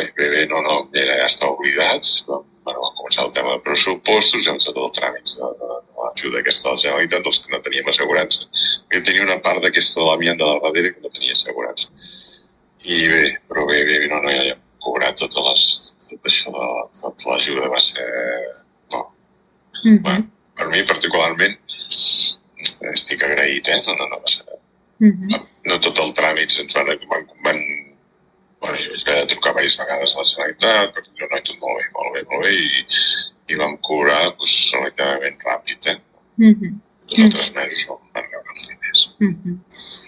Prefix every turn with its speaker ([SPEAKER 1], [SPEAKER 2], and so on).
[SPEAKER 1] bé, no, ja està oblidat. Vam començar el tema de pressupostos, vam fer tots els tràmits de l'ajuda aquesta de la Generalitat, dels que no teníem assegurança. Jo tenia una part d'aquesta de l'amiant de darrere que no tenia assegurança. I però no, ja hem cobrat tot això de l'ajuda, va ser... No. Per mi, particularment, estic agraït, no va ser... No tot el tràmit ens van... Bueno, jo vaig haver de trucar diverses vegades a la Generalitat, perquè jo no he tot molt bé, i vam cobrar relativament ràpid, 2 o 3 mesos van rebre els diners.